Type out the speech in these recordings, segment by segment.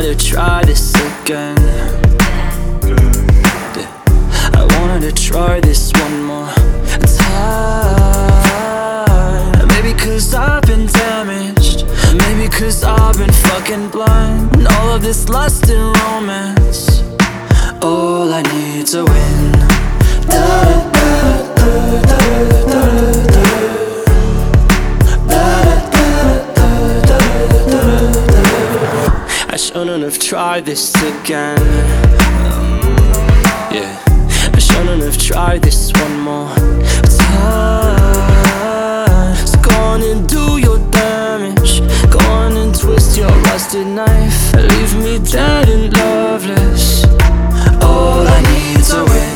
to try this again. I wanted to try this one more time. Maybe cause I've been damaged, maybe cause I've been fucking blind. And all of this lust and romance, all I need's a win. I shouldn't have tried this again. Yeah, I shouldn't have tried this one more time. So go on and do your damage, go on and twist your rusted knife, leave me dead and loveless. All I need's a win.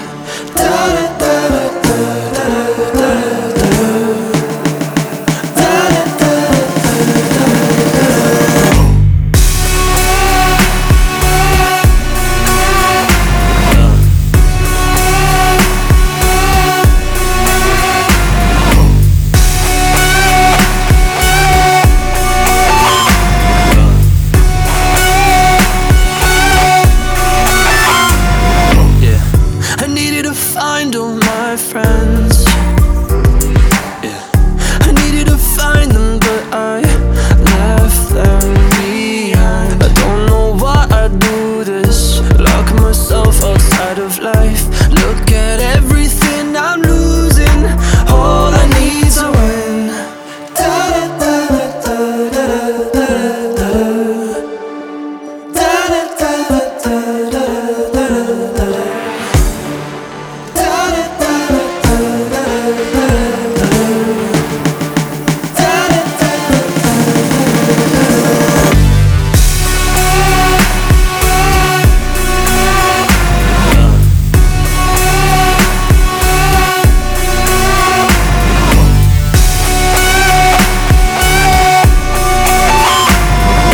Find all my friends, yeah. I needed to find them, but I left them behind. I don't know why I do this, lock myself outside of life. Look at everything I'm losing, all I need's a win.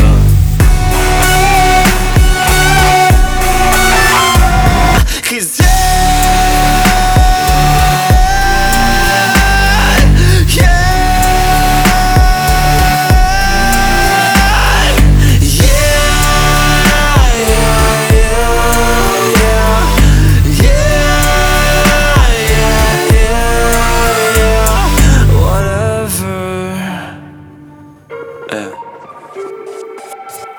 Cause